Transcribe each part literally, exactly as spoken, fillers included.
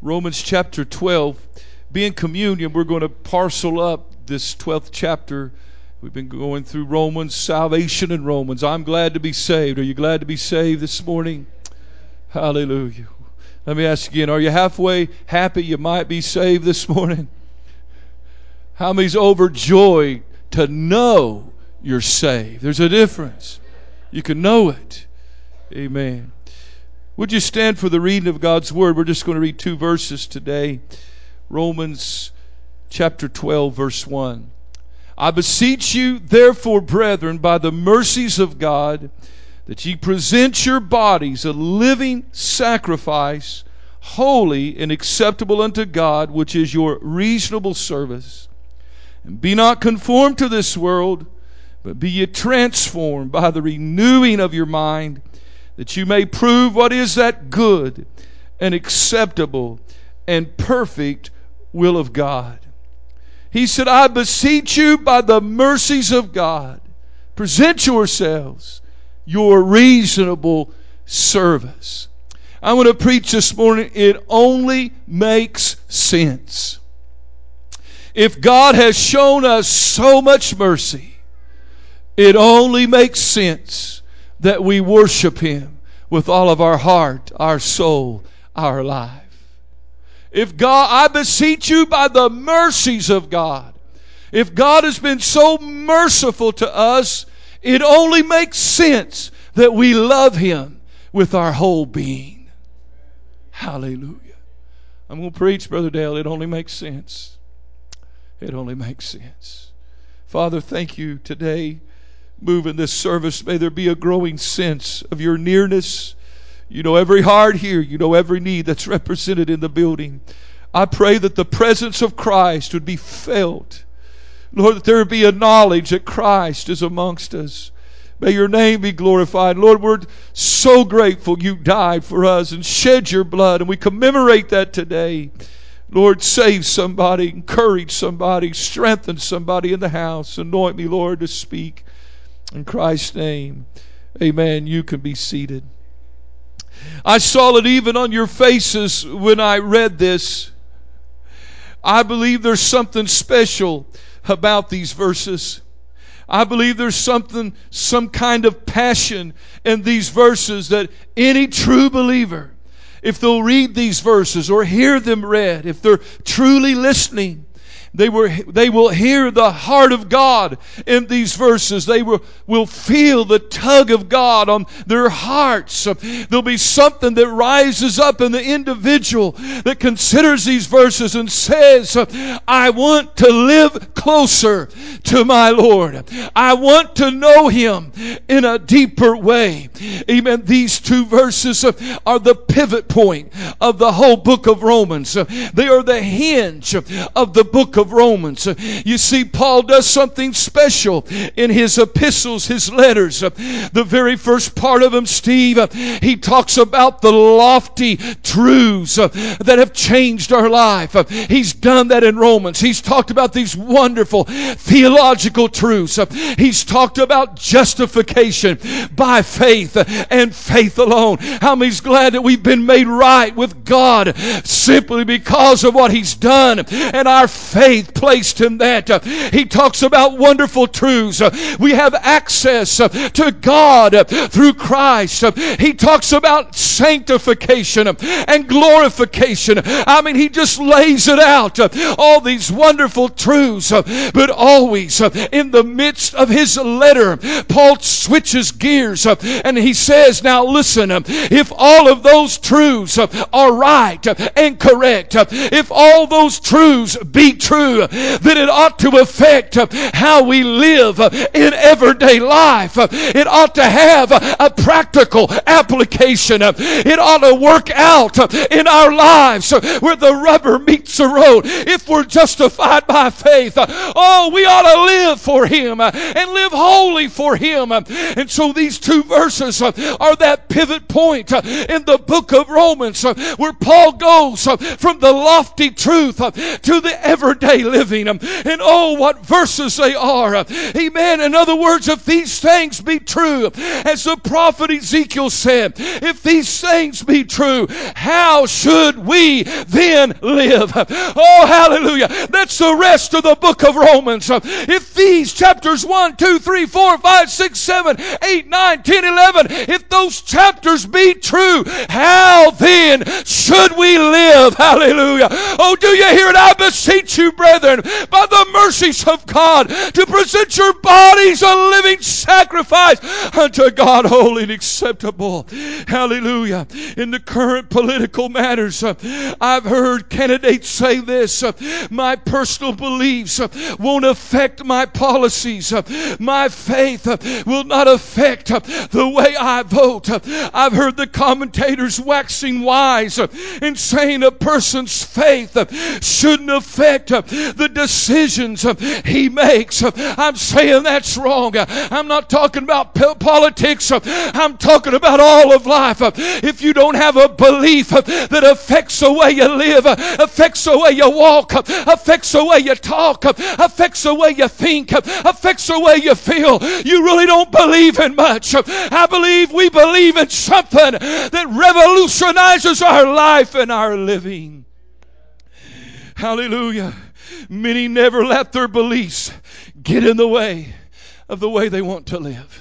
Romans chapter twelve. Being communion, we're going to parcel up this twelfth chapter. We've been going through Romans, salvation in Romans. I'm glad to be saved. Are you glad to be saved this morning? Hallelujah. Let me ask again, are you halfway happy you might be saved this morning? How many's overjoyed to know you're saved? There's a difference. You can know it. Amen. Would you stand for the reading of God's Word? We're just going to read two verses today. Romans chapter twelve, verse one. I beseech you, therefore, brethren, by the mercies of God, that ye present your bodies a living sacrifice, holy and acceptable unto God, which is your reasonable service. And be not conformed to this world, but be ye transformed by the renewing of your mind, that you may prove what is that good and acceptable and perfect will of God. He said, I beseech you by the mercies of God, present yourselves your reasonable service. I want to preach this morning, it only makes sense. If God has shown us so much mercy, it only makes sense that we worship Him with all of our heart, our soul, our life. If God, I beseech you by the mercies of God. If God has been so merciful to us, it only makes sense that we love Him with our whole being. Hallelujah. I'm going to preach, Brother Dale. It only makes sense. It only makes sense. Father, thank you today. Move in this service. May there be a growing sense of your nearness. You know every heart here. You know every need that's represented in the building. I pray that the presence of Christ would be felt. Lord, that there would be a knowledge that Christ is amongst us. May your name be glorified. Lord, we're so grateful you died for us and shed your blood, and we commemorate that today. Lord, save somebody, encourage somebody, strengthen somebody in the house. Anoint me, Lord, to speak. In Christ's name, amen. You can be seated. I saw it even on your faces when I read this. I believe there's something special about these verses. I believe there's something, some kind of passion in these verses that any true believer, if they'll read these verses or hear them read, if they're truly listening, They were, they will hear the heart of God in these verses. They will, will feel the tug of God on their hearts. There'll be something that rises up in the individual that considers these verses and says, I want to live closer to my Lord. I want to know Him in a deeper way. Amen. These two verses are the pivot point of the whole book of Romans. They are the hinge of the book of Romans. You see, Paul does something special in his epistles, his letters. The very first part of them, Steve, he talks about the lofty truths that have changed our life. He's done that in Romans. He's talked about these wonderful theological truths. He's talked about justification by faith and faith alone. How many's glad that we've been made right with God simply because of what He's done and our faith placed in that. He talks about wonderful truths. We have access to God through Christ. He talks about sanctification and glorification. I mean, he just lays it out. All these wonderful truths. But always in the midst of his letter, Paul switches gears and he says, now listen, if all of those truths are right and correct, if all those truths be true, that it ought to affect how we live in everyday life. It ought to have a practical application. It ought to work out in our lives where the rubber meets the road. If we're justified by faith, oh, we ought to live for Him and live holy for Him. And so these two verses are that pivot point in the book of Romans where Paul goes from the lofty truth to the everyday they living? And oh, what verses they are. Amen. In other words, if these things be true, as the prophet Ezekiel said, if these things be true, how should we then live? Oh, hallelujah. That's the rest of the book of Romans. If these chapters one, two, three, four, five, six, seven, eight, nine, ten, eleven, if those chapters be true, how then should we live? Hallelujah. Oh, do you hear it? I beseech you, brethren, by the mercies of God, to present your bodies a living sacrifice unto God, holy and acceptable. Hallelujah. In the current political matters, uh, I've heard candidates say this: uh, my personal beliefs uh, won't affect my policies. Uh, my faith uh, will not affect uh, the way I vote. Uh, I've heard the commentators waxing wise uh, and saying a person's faith uh, shouldn't affect uh, the decisions uh, he makes. Uh, I'm saying that's wrong. Uh, I'm not talking about po- politics. Uh, I'm talking about all of life. Uh, if you don't have a belief uh, that affects the way you live, uh, affects the way you walk, uh, affects the way you talk, uh, affects the way you think, uh, affects the way you feel, you really don't believe in much. Uh, I believe we believe in something that revolutionizes our life and our living. Hallelujah. Many never let their beliefs get in the way of the way they want to live.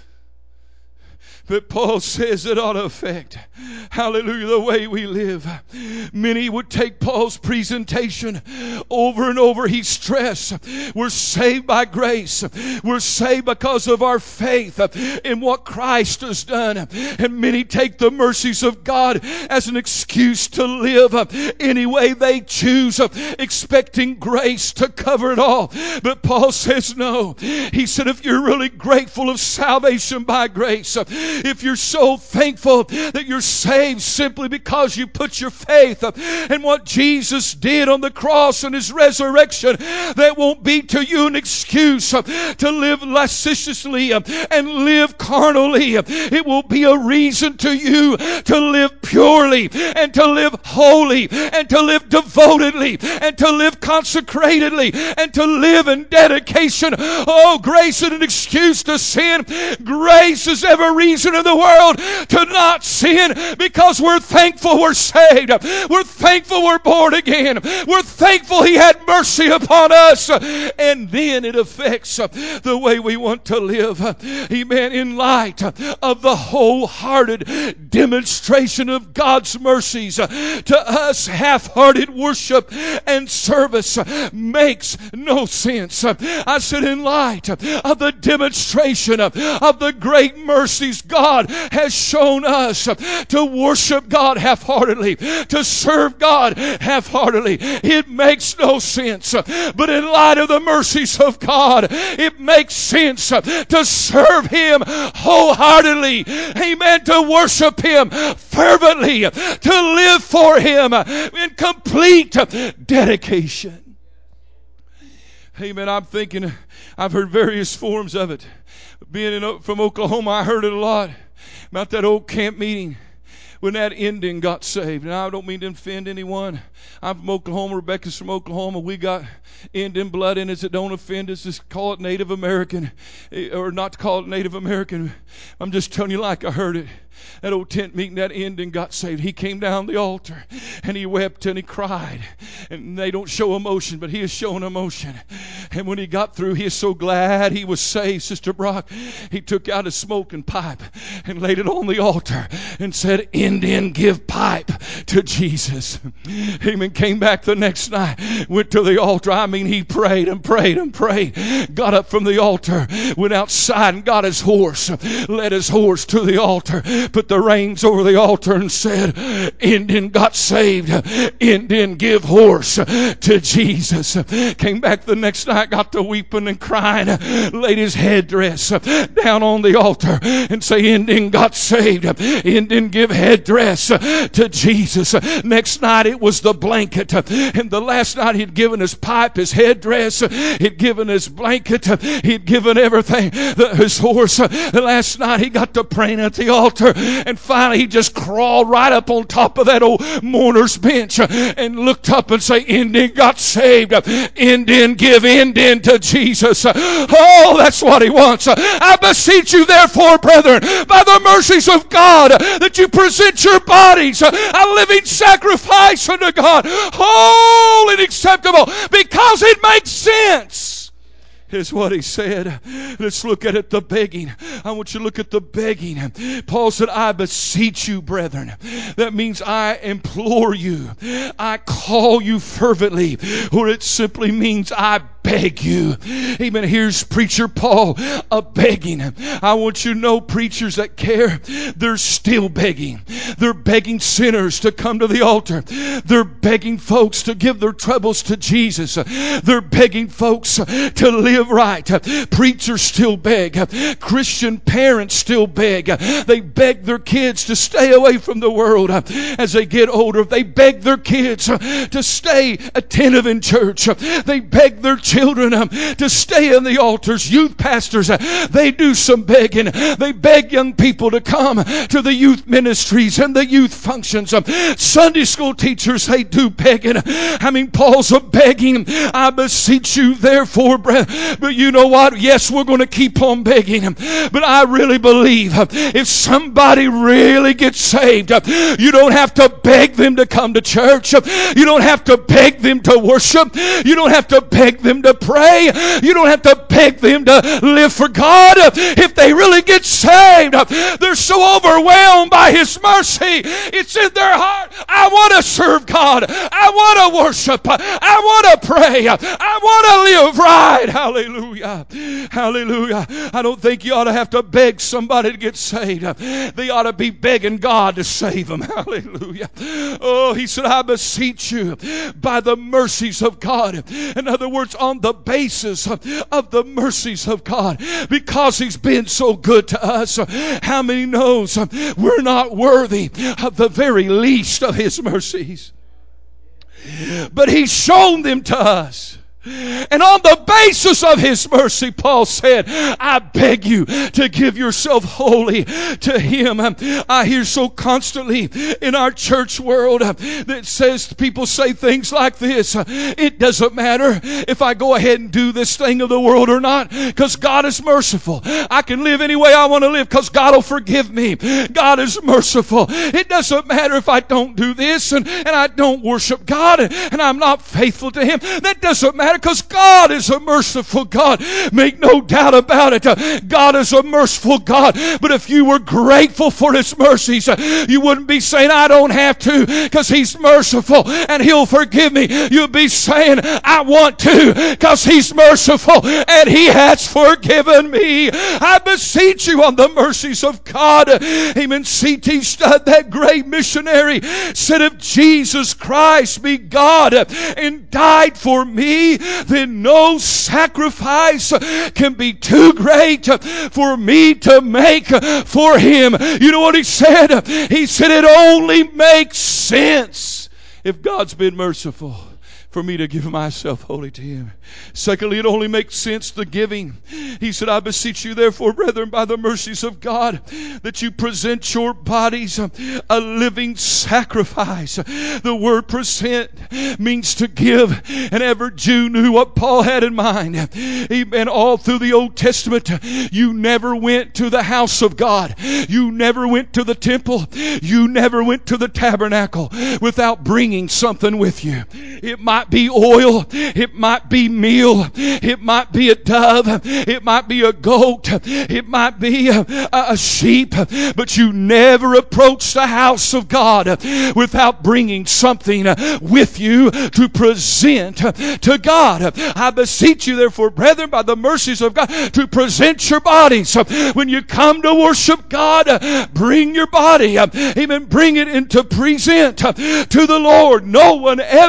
But Paul says it ought to affect, hallelujah, the way we live. Many would take Paul's presentation over and over. He stressed, we're saved by grace. We're saved because of our faith in what Christ has done. And many take the mercies of God as an excuse to live any way they choose, expecting grace to cover it all. But Paul says no. He said, if you're really grateful of salvation by grace, if you're so thankful that you're saved simply because you put your faith in what Jesus did on the cross and His resurrection, that won't be to you an excuse to live lasciviously and live carnally. It will be a reason to you to live purely and to live holy and to live devotedly and to live consecratedly and to live in dedication. Oh, grace isn't an excuse to sin. Grace is every reason in the world to not sin, because we're thankful we're saved. We're thankful we're born again. We're thankful He had mercy upon us. And then it affects the way we want to live. Amen. In light of the wholehearted demonstration of God's mercies to us, half-hearted worship and service makes no sense. I said, in light of the demonstration of the great mercies God has shown us to worship God half-heartedly, to serve God half-heartedly, it makes no sense. But in light of the mercies of God, it makes sense to serve Him wholeheartedly. Amen. To worship Him fervently, to live for Him in complete dedication. Amen. I'm thinking, I've heard various forms of it. Being in, from Oklahoma, I heard it a lot about that old camp meeting when that Indian got saved. And I don't mean to offend anyone. I'm from Oklahoma. Rebecca's from Oklahoma. We got Indian blood in us that don't offend us. Just call it Native American, or not to call it Native American. I'm just telling you like I heard it. That old tent meeting, that Indian got saved. He came down the altar and he wept and he cried. And they don't show emotion, but he is showing emotion. And when he got through, he is so glad he was saved, Sister Brock. He took out a smoking pipe and laid it on the altar and said, Indian, give pipe to Jesus. Amen. Came back the next night, went to the altar. I mean, he prayed and prayed and prayed. Got up from the altar, went outside and got his horse, led his horse to the altar, put the reins over the altar and said, Indian got saved. Indian, give horse to Jesus. Came back the next night that got to weeping and crying, laid his headdress down on the altar and say, Indian got saved. Indian give headdress to Jesus. Next night it was the blanket. And the last night he'd given his pipe, his headdress, he'd given his blanket, he'd given everything, his horse. The last night he got to praying at the altar, and finally he just crawled right up on top of that old mourner's bench and looked up and say, Indian got saved. Indian give Indian to Jesus. Oh, that's what he wants. I beseech you therefore, brethren, by the mercies of God, that you present your bodies a living sacrifice unto God, holy and acceptable, because it makes sense. Is what he said. Let's look at it, the begging. I want you to look at the begging. Paul said, I beseech you, brethren. That means I implore you. I call you fervently. Or it simply means I beg you. Amen. Here's preacher Paul a begging. I want you to know, preachers that care, they're still begging. They're begging sinners to come to the altar. They're begging folks to give their troubles to Jesus. They're begging folks to live right. Preachers still beg. Christian parents still beg. They beg their kids to stay away from the world as they get older. They beg their kids to stay attentive in church. They beg their children to stay in the altars. Youth pastors, they do some begging. They beg young people to come to the youth ministries and the youth functions. Sunday school teachers, they do begging. I mean, Paul's a begging. I beseech you therefore, brethren. But you know what? Yes, we're going to keep on begging. But I really believe if somebody really gets saved, you don't have to beg them to come to church. You don't have to beg them to worship. You don't have to beg them to pray. You don't have to beg them to live for God. If they really get saved, they're so overwhelmed by His mercy. It's in their heart. I want to serve God. I want to worship. I want to pray. I want to live right. Hallelujah. Hallelujah. Hallelujah. I don't think you ought to have to beg somebody to get saved. They ought to be begging God to save them. Hallelujah. Oh, he said, I beseech you by the mercies of God. In other words, on the basis of the mercies of God, because He's been so good to us. How many knows we're not worthy of the very least of His mercies? But He's shown them to us. And on the basis of His mercy, Paul said, I beg you to give yourself wholly to Him. I hear so constantly in our church world that says, people say things like this, it doesn't matter if I go ahead and do this thing of the world or not, because God is merciful. I can live any way I want to live because God will forgive me. God is merciful. It doesn't matter if I don't do this and, and I don't worship God and, and I'm not faithful to Him. That doesn't matter, because God is a merciful God. Make no doubt about it. God is a merciful God. But if you were grateful for His mercies, you wouldn't be saying, I don't have to, because He's merciful and He'll forgive me. You'd be saying, I want to, because He's merciful and He has forgiven me. I beseech you on the mercies of God. Amen. C T Studd, that great missionary, said, if Jesus Christ be God and died for me, then no sacrifice can be too great for me to make for Him. You know what he said? He said it only makes sense if God's been merciful for me to give myself wholly to Him. Secondly, it only makes sense, the giving. He said, I beseech you therefore, brethren, by the mercies of God, that you present your bodies a living sacrifice. The word present means to give, and every Jew knew what Paul had in mind. Amen. All through the Old Testament, you never went to the house of God. You never went to the temple. You never went to the tabernacle without bringing something with you. It might be oil. It might be meal. It might be a dove. It might be a goat. It might be a, a sheep. But you never approach the house of God without bringing something with you to present to God. I beseech you therefore, brethren, by the mercies of God, to present your bodies. When you come to worship God, bring your body. Amen. Bring it into present to the Lord. No one ever can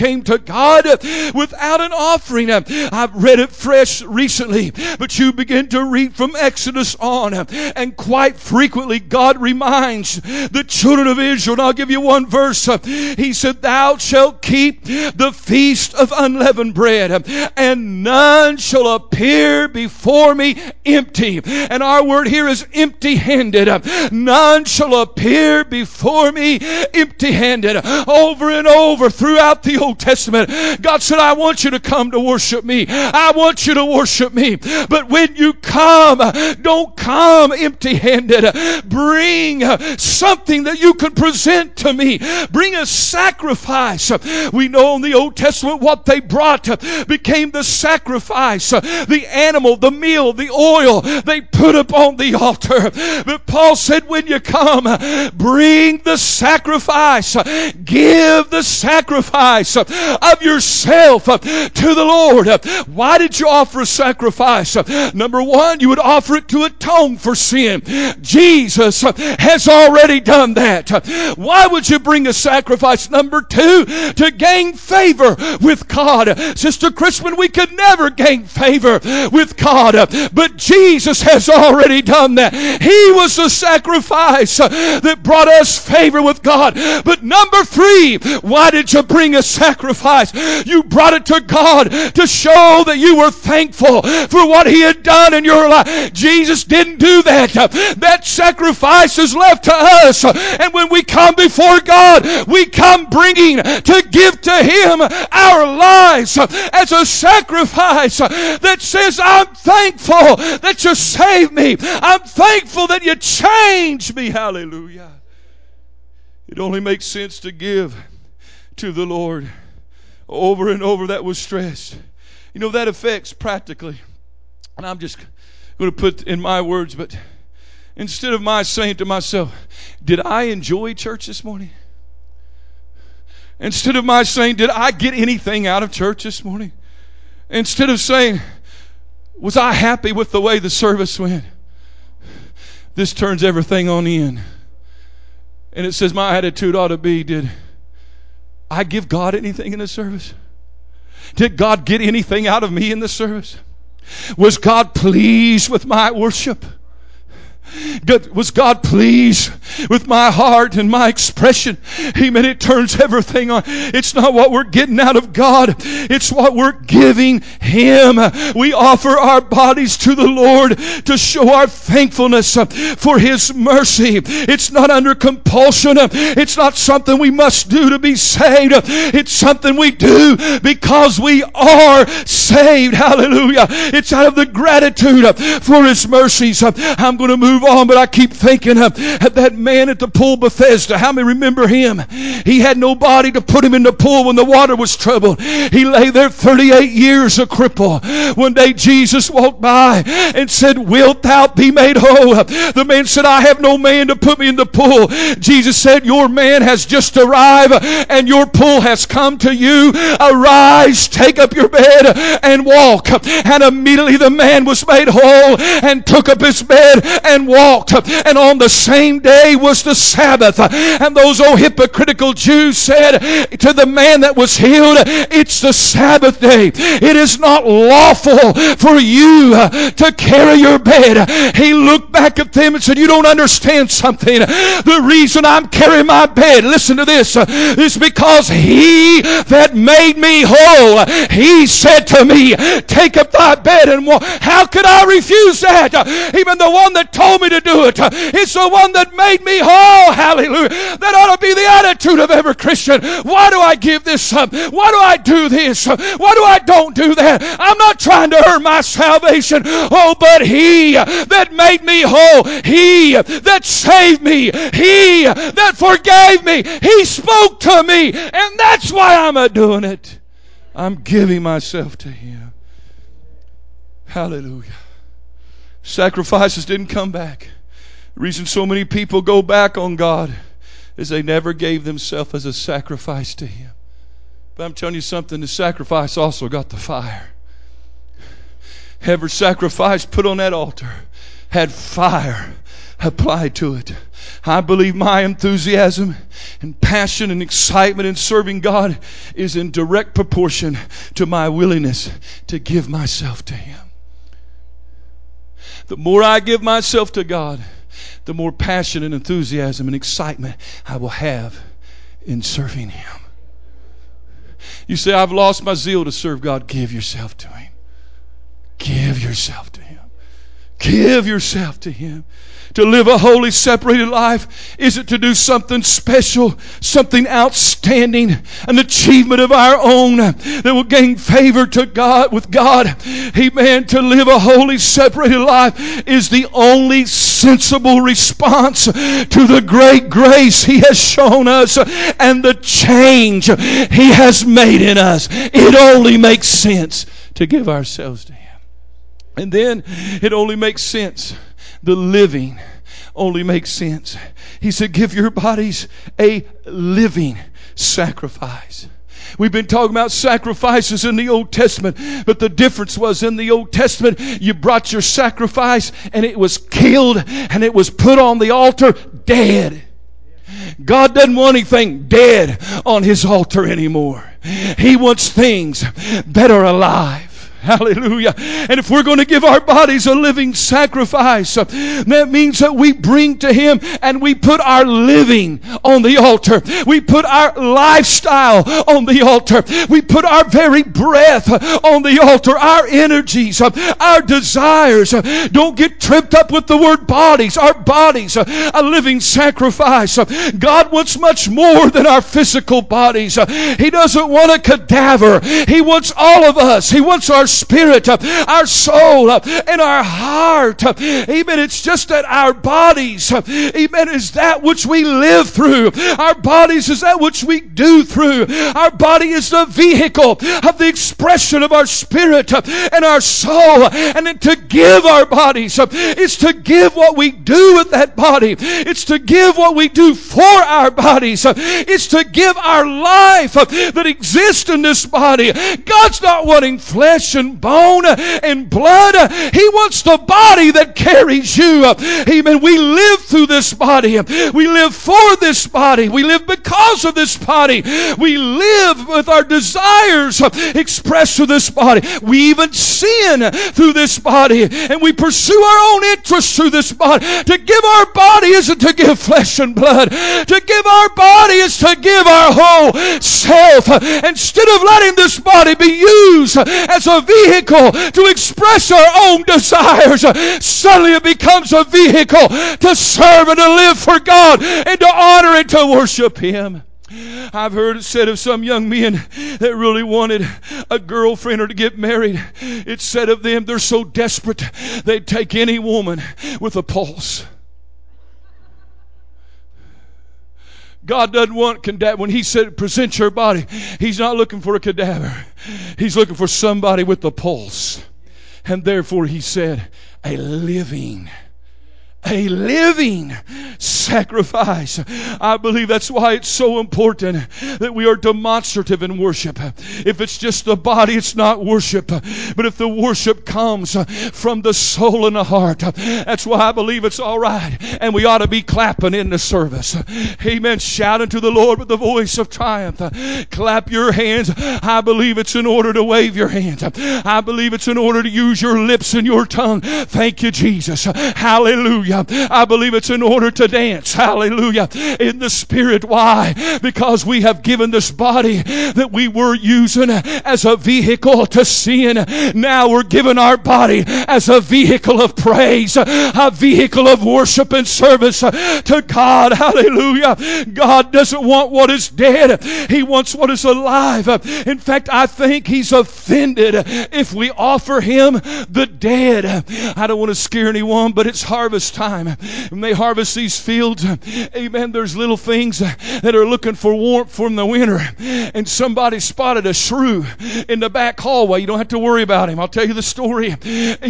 came to God without an offering. I've read it fresh recently, but you begin to read from Exodus on, and quite frequently God reminds the children of Israel, and I'll give you one verse. He said, thou shalt keep the feast of unleavened bread, and none shall appear before me empty. And our word here is empty-handed. None shall appear before me empty-handed. Over and over throughout the Old Testament, God said, I want you to come to worship me. I want you to worship me. But when you come, don't come empty-handed. Bring something that you can present to me. Bring a sacrifice. We know in the Old Testament what they brought became the sacrifice. The animal, the meal, the oil they put upon the altar. But Paul said, when you come, bring the sacrifice. Give the sacrifice of yourself to the Lord. Why did you offer a sacrifice? Number one, you would offer it to atone for sin. Jesus has already done that. Why would you bring a sacrifice? Number two, to gain favor with God. Sister Crispin, we could never gain favor with God, but Jesus has already done that. He was the sacrifice that brought us favor with God. But number three, why did you bring a sacrifice? You brought it to God to show that you were thankful for what He had done in your life. Jesus didn't do that. That sacrifice is left to us. And when we come before God, we come bringing to give to Him our lives as a sacrifice that says, I'm thankful that you saved me. I'm thankful that you changed me. Hallelujah. It only makes sense to give to the Lord. Over and over that was stressed. You know, that affects practically, and I'm just going to put in my words, but instead of my saying to myself, did I enjoy church this morning? Instead of my saying, did I get anything out of church this morning? Instead of saying, was I happy with the way the service went? This turns everything on in. And it says my attitude ought to be, did I give God anything in the service? Did God get anything out of me in the service? Was God pleased with my worship? Was God pleased with my heart and my expression? Amen. It turns everything on. It's not what we're getting out of God. It's what we're giving Him. We offer our bodies to the Lord to show our thankfulness for His mercy. It's not under compulsion. It's not something we must do to be saved. It's something we do because we are saved. Hallelujah. It's out of the gratitude for His mercies. I'm going to move on, but I keep thinking of, of that man at the pool Bethesda. How many remember him? He had nobody to put him in the pool when the water was troubled. He lay there thirty-eight years a cripple. One day Jesus walked by and said, wilt thou be made whole? The man said, I have no man to put me in the pool. Jesus said, your man has just arrived and your pool has come to you. Arise, take up your bed and walk. And immediately the man was made whole and took up his bed and walked. And on the same day was the Sabbath. And those old hypocritical Jews said to the man that was healed, it's the Sabbath day. It is not lawful for you to carry your bed. He looked back at them and said, you don't understand something. The reason I'm carrying my bed, listen to this, is because He that made me whole, He said to me, take up thy bed and walk. How could I refuse that? Even the one that told me to do it, it's the one that made me whole. Hallelujah. That ought to be the attitude of every Christian. Why do I give this up? Why do I do this? Why do I don't do that? I'm not trying to earn my salvation. Oh, but He that made me whole, He that saved me, He that forgave me, He spoke to me, and that's why I'm doing it. I'm giving myself to Him. Hallelujah. Sacrifices didn't come back. The reason so many people go back on God is they never gave themselves as a sacrifice to Him. But I'm telling you something, the sacrifice also got the fire. Every sacrifice put on that altar had fire apply to it. I believe my enthusiasm and passion and excitement in serving God is in direct proportion to my willingness to give myself to Him. The more I give myself to God, the more passion and enthusiasm and excitement I will have in serving Him. You say, I've lost my zeal to serve God. Give yourself to Him. Give yourself to Him. Give yourself to Him. To live a holy, separated life isn't to do something special, something outstanding, an achievement of our own that will gain favor to God with God. Amen. To live a holy, separated life is the only sensible response to the great grace He has shown us and the change He has made in us. It only makes sense to give ourselves to Him. And then it only makes sense. The living only makes sense. He said, give your bodies a living sacrifice. We've been talking about sacrifices in the Old Testament, but the difference was in the Old Testament, you brought your sacrifice and it was killed and it was put on the altar dead. God doesn't want anything dead on His altar anymore. He wants things that are alive. Hallelujah. And if we're going to give our bodies a living sacrifice, that means that we bring to Him and we put our living on the altar. We put our lifestyle on the altar. We put our very breath on the altar. Our energies, our desires. Don't get tripped up with the word bodies. Our bodies, a living sacrifice. God wants much more than our physical bodies. He doesn't want a cadaver. He wants all of us. He wants our spirit, our soul, and our heart. Amen. It's just that our bodies, amen, is that which we live through. Our bodies is that which we do through. Our body is the vehicle of the expression of our spirit and our soul. And then to give our bodies is to give what we do with that body. It's to give what we do for our bodies. It's to give our life that exists in this body. God's not wanting flesh and bone and blood. He wants the body that carries you. Amen. We live through this body. We live for this body. We live because of this body. We live with our desires expressed through this body. We even sin through this body. And we pursue our own interests through this body. To give our body isn't to give flesh and blood. To give our body is to give our whole self. Instead of letting this body be used as a vehicle to express our own desires, suddenly it becomes a vehicle to serve and to live for God and to honor and to worship Him. I've heard it said of some young men that really wanted a girlfriend or to get married. It's said of them they're so desperate they'd take any woman with a pulse. God doesn't want cadaver. When He said present your body, He's not looking for a cadaver. He's looking for somebody with a pulse. And therefore He said a living A living sacrifice. I believe that's why it's so important that we are demonstrative in worship. If it's just the body, it's not worship. But if the worship comes from the soul and the heart, that's why I believe it's all right. And we ought to be clapping in the service. Amen. Shouting to the Lord with the voice of triumph. Clap your hands. I believe it's in order to wave your hands. I believe it's in order to use your lips and your tongue. Thank you, Jesus. Hallelujah. I believe it's in order to dance. Hallelujah. In the Spirit. Why? Because we have given this body that we were using as a vehicle to sin. Now we're giving our body as a vehicle of praise, a vehicle of worship and service to God. Hallelujah. God doesn't want what is dead. He wants what is alive. In fact, I think He's offended if we offer Him the dead. I don't want to scare anyone, but it's harvest time. When they harvest these fields, amen, there's little things that are looking for warmth from the winter. And somebody spotted a shrew in the back hallway. You don't have to worry about him. I'll tell you the story. Amen.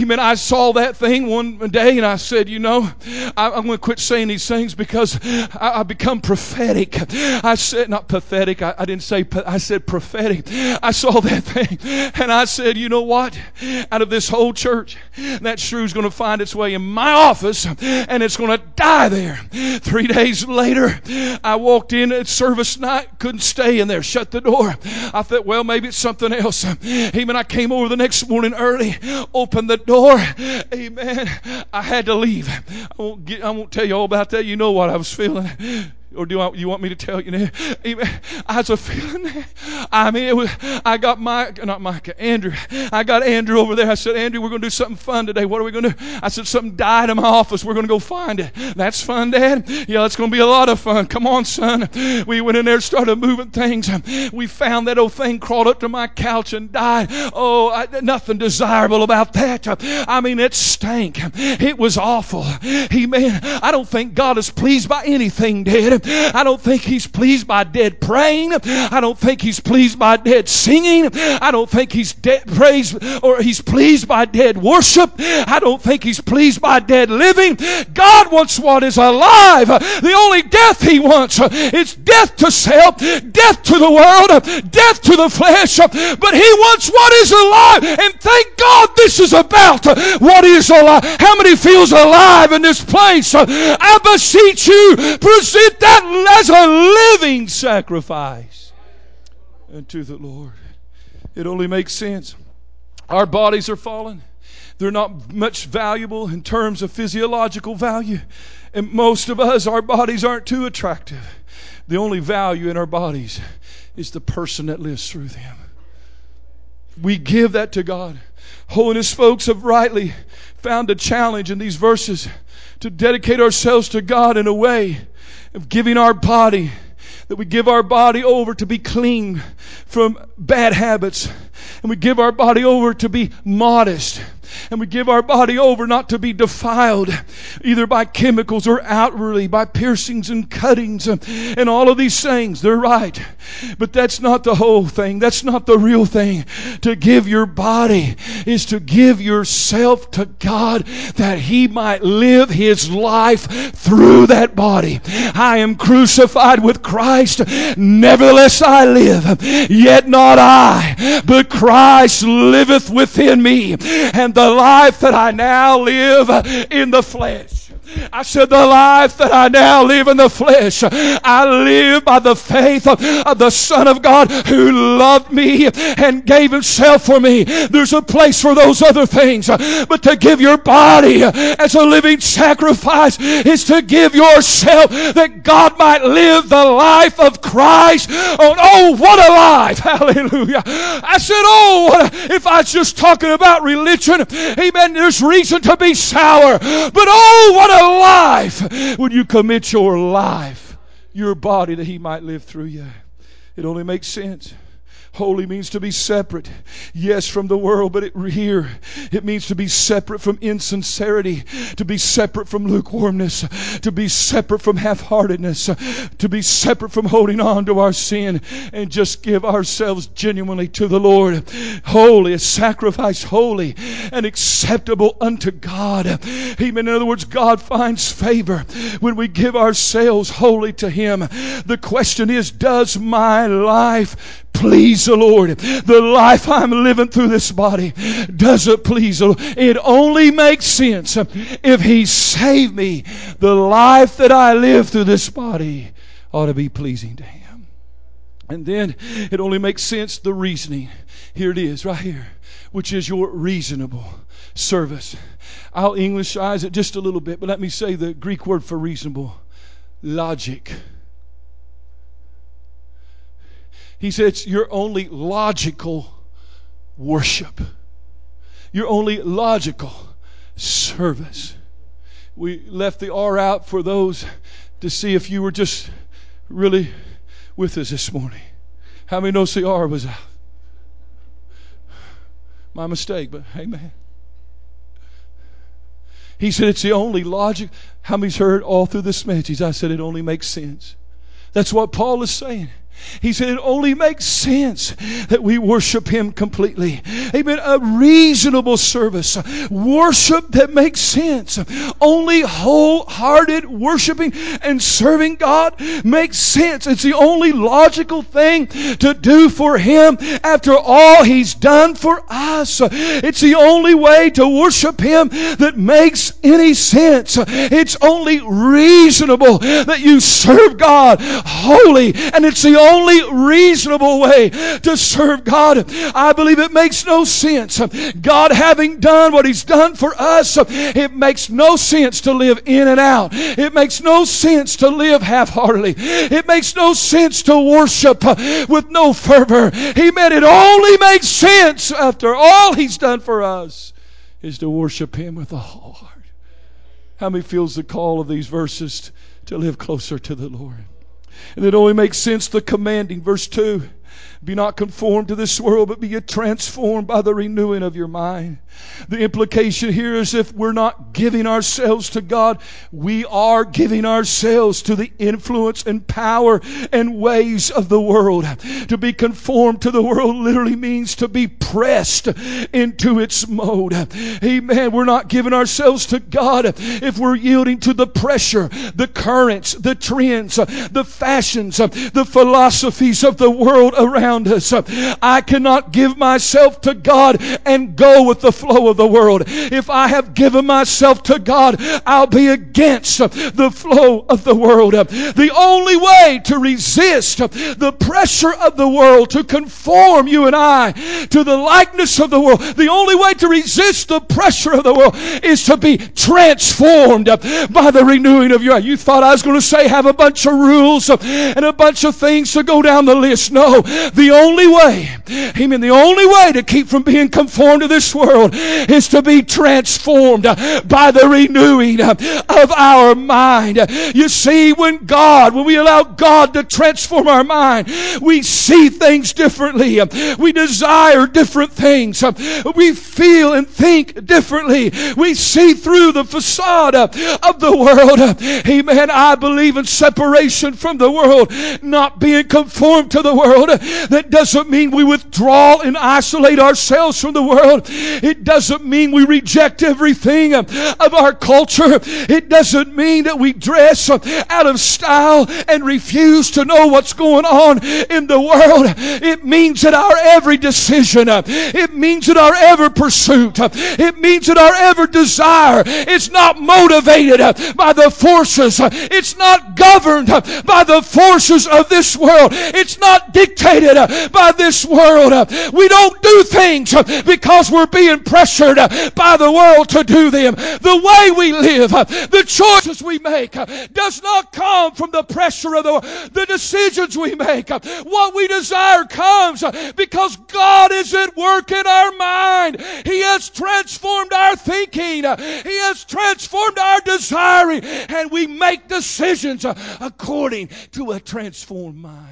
Amen. I saw that thing one day and I said, you know, I, I'm going to quit saying these things because I, I become prophetic. I said, not pathetic. I, I didn't say, I said prophetic. I saw that thing and I said, you know what? Out of this whole church, that shrew's going to find its way in my office and it's going to die there. Three days later, I walked in at service night, couldn't stay in there, shut the door. I thought, well, maybe it's something else. Amen. I came over the next morning early, opened the door. Amen. I had to leave. I won't get, I won't tell you all about that. You know what I was feeling. Or do I, you want me to tell you now? I was a feeling that. I mean, it was, I got Mike, not Mike, Andrew. I got Andrew over there. I said, Andrew, we're going to do something fun today. What are we going to do? I said, something died in my office. We're going to go find it. That's fun, Dad? Yeah, it's going to be a lot of fun. Come on, son. We went in there and started moving things. We found that old thing crawled up to my couch and died. Oh, I, nothing desirable about that. I mean, it stank. It was awful. Amen. I don't think God is pleased by anything, Dad. I don't think He's pleased by dead praying. I don't think He's pleased by dead singing. I don't think He's dead praise or He's pleased by dead worship. I don't think He's pleased by dead living. God wants what is alive. The only death He wants is death to self, death to the world, death to the flesh. But He wants what is alive. And thank God this is about what is alive. How many feels alive in this place? I beseech you, present that as a living sacrifice unto the Lord. It only makes sense. Our bodies are fallen. They're not much valuable in terms of physiological value. And most of us, our bodies aren't too attractive. The only value in our bodies is the person that lives through them. We give that to God. Holiness folks have rightly found a challenge in these verses to dedicate ourselves to God in a way of giving our body, that we give our body over to be clean from bad habits, and we give our body over to be modest, and we give our body over not to be defiled either by chemicals or outwardly by piercings and cuttings and all of these things. They're right, but that's not the whole thing. That's not the real thing. To give your body is to give yourself to God that He might live His life through that body. I am crucified with Christ, nevertheless I live, yet not I, but Christ liveth within me, and the life that I now live in the flesh. I said, the life that I now live in the flesh, I live by the faith of, of the Son of God who loved me and gave Himself for me. There's a place for those other things, but to give your body as a living sacrifice is to give yourself that God might live the life of Christ. Oh, oh what a life! Hallelujah! I said, oh, what a, if I was just talking about religion, amen, there's reason to be sour, but oh, what a life when you commit your life, your body, that He might live through you. It only makes sense. Holy means to be separate, yes, from the world, but it, here it means to be separate from insincerity, to be separate from lukewarmness, to be separate from half-heartedness, to be separate from holding on to our sin, and just give ourselves genuinely to the Lord. Holy, a sacrifice holy and acceptable unto God. Amen. In other words, God finds favor when we give ourselves wholly to Him. The question is, does my life please the Lord? The life I'm living through this body, does it please the Lord? It only makes sense if He saved me. The life that I live through this body ought to be pleasing to Him. And then it only makes sense, the reasoning. Here it is, right here, which is your reasonable service. I'll Englishize it just a little bit, but let me say the Greek word for reasonable: logic. He said it's your only logical worship. Your only logical service. We left the R out for those to see if you were just really with us this morning. How many knows the R was out? My mistake, but amen. He said it's the only logic. How many's heard all through this message? I said it only makes sense. That's what Paul is saying. He said it only makes sense that we worship Him completely. Amen. A reasonable service. Worship that makes sense. Only wholehearted worshiping and serving God makes sense. It's the only logical thing to do for Him after all He's done for us. It's the only way to worship Him that makes any sense. It's only reasonable that you serve God wholly, and it's the only reasonable way to serve God. I believe it makes no sense. God having done what He's done for us, it makes no sense to live in and out. It makes no sense to live half-heartedly. It makes no sense to worship with no fervor. Amen. It only makes sense after all He's done for us is to worship Him with a whole heart. How many feels the call of these verses to live closer to the Lord? And it only makes sense the commanding. Verse two, be not conformed to this world, but be ye transformed by the renewing of your mind. The implication here is if we're not giving ourselves to God, we are giving ourselves to the influence and power and ways of the world. To be conformed to the world literally means to be pressed into its mode. Amen. We're not giving ourselves to God if we're yielding to the pressure, the currents, the trends, the fashions, the philosophies of the world around us. I cannot give myself to God and go with the flow of the world. If I have given myself to God, I'll be against the flow of the world. The only way to resist the pressure of the world, to conform you and I to the likeness of the world, the only way to resist the pressure of the world is to be transformed by the renewing of your mind. You thought I was going to say have a bunch of rules and a bunch of things to go down the list. No, the only way, amen, the only way to keep from being conformed to this world is to be transformed by the renewing of our mind. You see, when God, when we allow God to transform our mind, we see things differently. We desire different things. We feel and think differently. We see through the facade of the world. Amen. I believe in separation from the world, not being conformed to the world. That doesn't mean we withdraw and isolate ourselves from the world. It doesn't mean we reject everything of our culture. It doesn't mean that we dress out of style and refuse to know what's going on in the world. It means that our every decision, it means that our every pursuit, it means that our every desire is not motivated by the forces. It's not governed by the forces of this world. It's not dictated by this world. We don't do things because we're being pressured by the world to do them. The way we live, the choices we make does not come from the pressure of the world. The decisions we make, what we desire comes because God is at work in our mind. He has transformed our thinking. He has transformed our desiring, and we make decisions according to a transformed mind.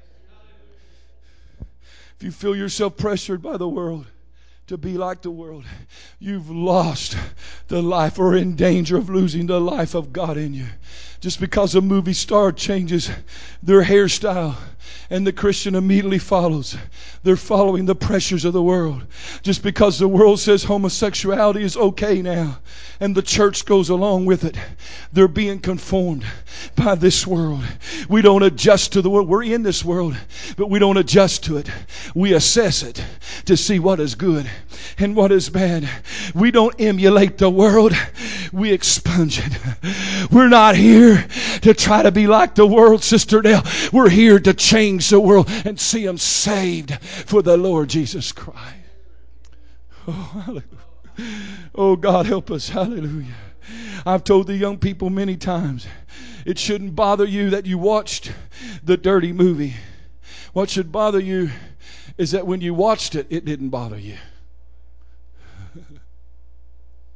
If you feel yourself pressured by the world to be like the world, you've lost the life or in danger of losing the life of God in you. Just because a movie star changes their hairstyle and the Christian immediately follows, they're following the pressures of the world. Just because the world says homosexuality is okay now and the church goes along with it, they're being conformed by this world. We don't adjust to the world. We're in this world, but we don't adjust to it. We assess it to see what is good and what is bad. We don't emulate the world. We expunge it. We're not here to try to be like the world, Sister Dale. We're here to change the world and see them saved for the Lord Jesus Christ. Oh, hallelujah. Oh, God, help us. Hallelujah. I've told the young people many times, it shouldn't bother you that you watched the dirty movie. What should bother you is that when you watched it, it didn't bother you.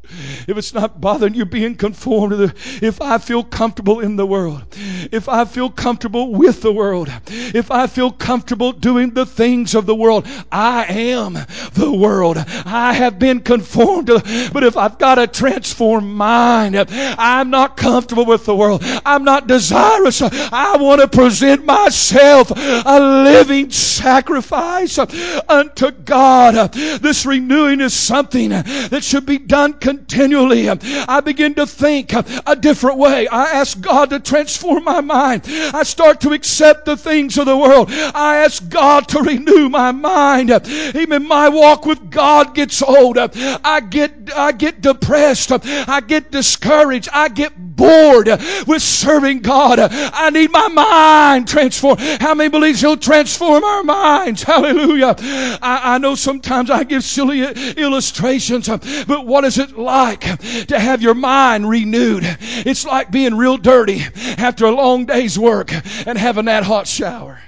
if it's not bothering you being conformed to the, if I feel comfortable in the world, if I feel comfortable with the world, if I feel comfortable doing the things of the world, I am the world. I have been conformed to, but if I've got a transformed mind, I'm not comfortable with the world. I'm not desirous. I want to present myself a living sacrifice unto God. This renewing is something that should be done continually. I begin to think a different way. I ask God to transform my mind. I start to accept the things of the world. I ask God to renew my mind. Even my walk with God gets old. I get I get depressed. I get discouraged. I get bored with serving God. I need my mind transformed. How many believes He'll transform our minds? Hallelujah. I, I know sometimes I give silly illustrations, but what is it like to have your mind renewed? It's like being real dirty after a long day's work and having that hot shower.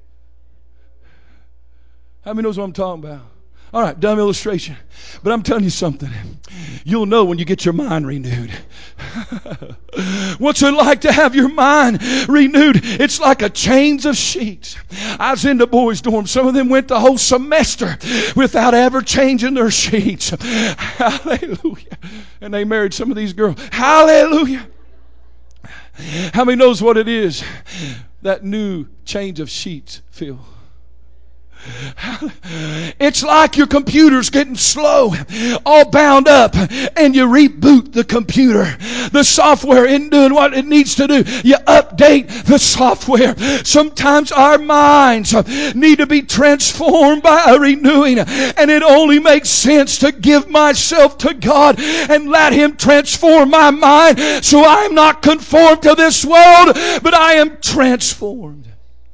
How many knows what I'm talking about? All right, dumb illustration. But I'm telling you something. You'll know when you get your mind renewed. What's it like to have your mind renewed? It's like a change of sheets. I was in the boys' dorm. Some of them went the whole semester without ever changing their sheets. Hallelujah. And they married some of these girls. Hallelujah. How many knows what it is that new change of sheets feel? It's like your computer's getting slow, all bound up, and you reboot the computer. The software isn't doing what it needs to do. You update the software. Sometimes our minds need to be transformed by a renewing, and it only makes sense to give myself to God and let Him transform my mind so I'm not conformed to this world, but I am transformed.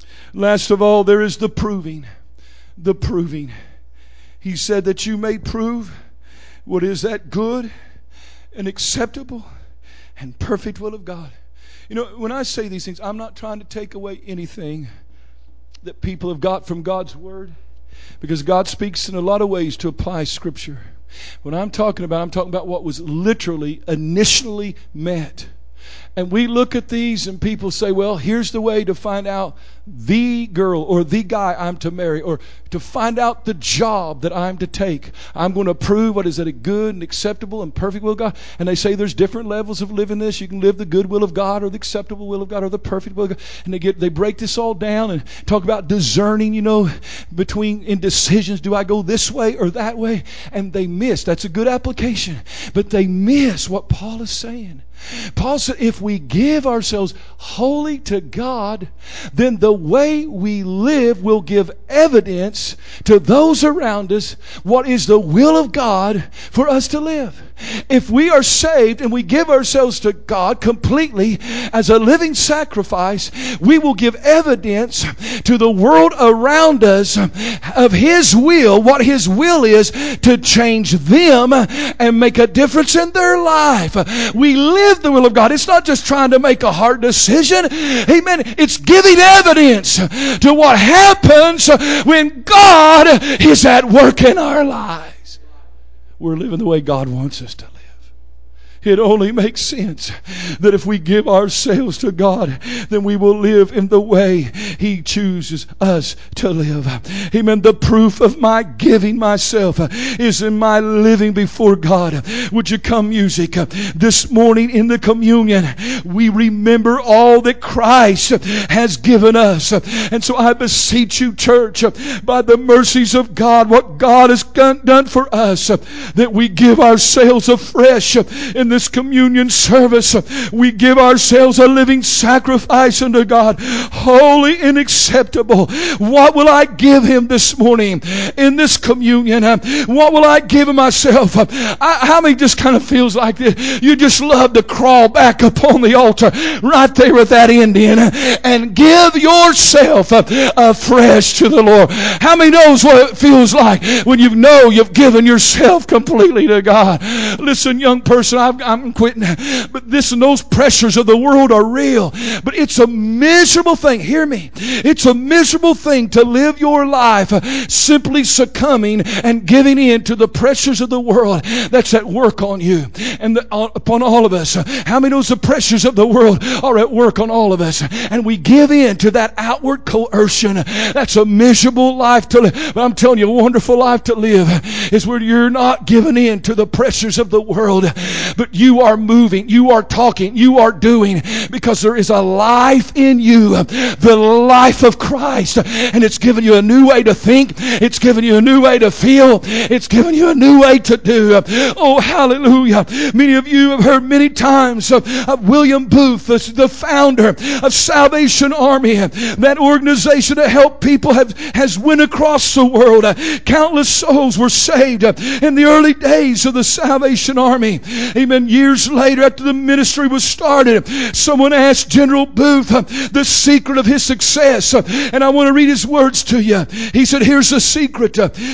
Last of all, there is the proving. The proving. He said that you may prove what is that good and acceptable and perfect will of God. You know, when I say these things, I'm not trying to take away anything that people have got from God's Word, because God speaks in a lot of ways to apply Scripture. When I'm talking about, I'm talking about what was literally initially meant. And we look at these and people say, well, here's the way to find out the girl or the guy I'm to marry, or to find out the job that I'm to take. I'm going to prove what is a good and acceptable and perfect will of God. And they say there's different levels of living this. You can live the good will of God, or the acceptable will of God, or the perfect will of God. And they get they break this all down and talk about discerning, you know, between indecisions. Do I go this way or that way? And they miss. That's a good application. But they miss what Paul is saying. Paul said if we give ourselves wholly to God, then the way we live will give evidence to those around us what is the will of God for us to live. If we are saved and we give ourselves to God completely as a living sacrifice, we will give evidence to the world around us of His will, what His will is to change them and make a difference in their life. We live the will of God. It's not just trying to make a hard decision. Amen. It's giving evidence to what happens when God is at work in our lives. We're living the way God wants us to live. It only makes sense that if we give ourselves to God, then we will live in the way He chooses us to live. Amen. The proof of my giving myself is in my living before God. Would you come, music? This morning in the communion, we remember all that Christ has given us. And so I beseech you, church, by the mercies of God, what God has done for us, that we give ourselves afresh in this communion service. We give ourselves a living sacrifice unto God, holy and acceptable. What will I give Him this morning in this communion? What will I give Him myself? I, how many just kind of feels like this? You just love to crawl back upon the altar right there with that Indian and give yourself afresh to the Lord. How many knows what it feels like when you know you've given yourself completely to God? Listen, young person, I've I'm, I'm quitting. But listen, those pressures of the world are real. But it's a miserable thing. Hear me. It's a miserable thing to live your life simply succumbing and giving in to the pressures of the world that's at work on you and the, uh, upon all of us. How many knows the pressures of the world are at work on all of us? And we give in to that outward coercion. That's a miserable life to live. But I'm telling you, a wonderful life to live is where you're not giving in to the pressures of the world, but you are moving, you are talking, you are doing, because there is a life in you, the life of Christ, and it's given you a new way to think, it's given you a new way to feel, it's given you a new way to do. Oh, hallelujah. Many of you have heard many times of, of William Booth, the, the founder of Salvation Army, that organization that helped people have, has went across the world. Countless souls were saved in the early days of the Salvation Army. Amen. Years later, after the ministry was started, someone asked General Booth the secret of his success. And I want to read his words to you. He said, here's the secret.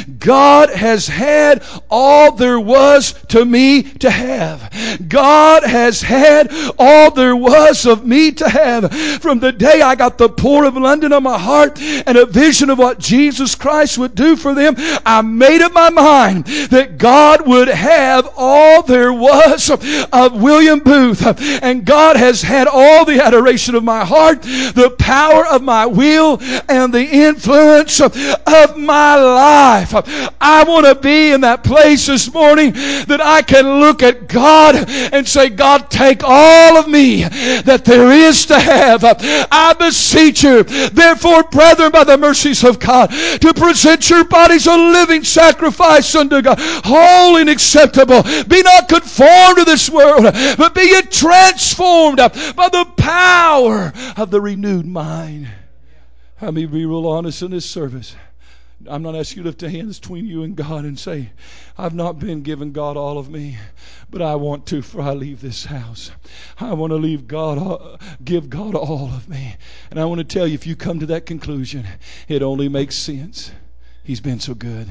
God has had all there was to me to have. God has had all there was of me to have. From the day I got the poor of London on my heart and a vision of what Jesus Christ would do for them, I made up my mind that God would have all there was of William Booth. And God has had all the adoration of my heart, the power of my will, and the influence of my life. I want to be in that place this morning that I can look at God and say, God, take all of me that there is to have. I beseech you, therefore, brethren, by the mercies of God, to present your bodies a living sacrifice unto God, holy and acceptable. Be not conformed to this world, but be ye transformed by the power of the renewed mind. Let me be real honest in this service. I'm not asking you to lift your hands between you and God and say, I've not been given God all of me, but I want to before I leave this house. I want to leave God, give God all of me. And I want to tell you, if you come to that conclusion, it only makes sense. He's been so good.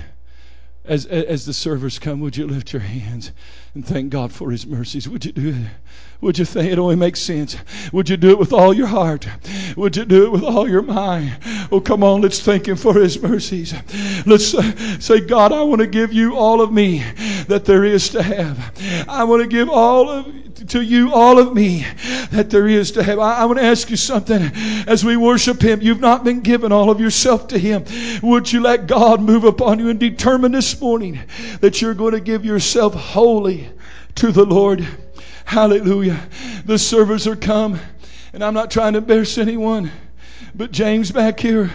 As, as the servers come, would you lift your hands and thank God for His mercies? Would you do it? Would you think it only makes sense? Would you do it with all your heart? Would you do it with all your mind? Oh, come on, let's thank Him for His mercies. Let's uh, say, God, I want to give you all of me that there is to have. I want to give all of to you all of me that there is to have. I, I want to ask you something. As we worship Him, you've not been given all of yourself to Him. Would you let God move upon you and determine this morning that you're going to give yourself wholly to the Lord? Hallelujah. The servers are come, and I'm not trying to embarrass anyone, but James back here,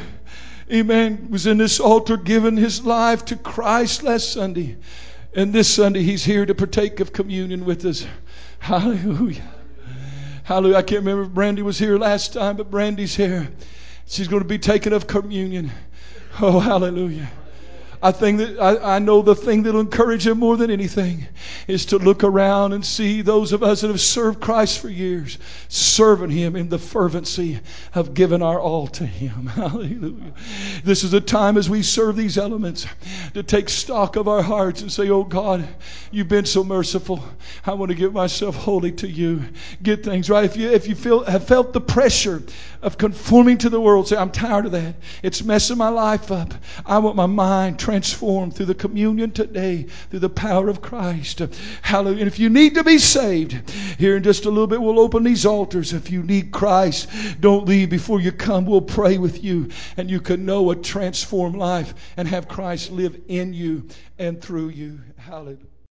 amen, was in this altar giving his life to Christ last Sunday. And this Sunday he's here to partake of communion with us. Hallelujah. Hallelujah. I can't remember if Brandy was here last time, but Brandy's here. She's going to be taking of communion. Oh, hallelujah. I think that I, I know the thing that'll encourage him more than anything is to look around and see those of us that have served Christ for years, serving Him in the fervency of giving our all to Him. Hallelujah. This is a time as we serve these elements to take stock of our hearts and say, oh God, You've been so merciful. I want to give myself wholly to You. Get things right. If you, if you feel, have felt the pressure of conforming to the world, say, I'm tired of that. It's messing my life up. I want my mind transformed through the communion today, through the power of Christ. Hallelujah. And if you need to be saved, here in just a little bit, we'll open these altars. If you need Christ, don't leave before you come. We'll pray with you, and you can know a transformed life and have Christ live in you and through you. Hallelujah.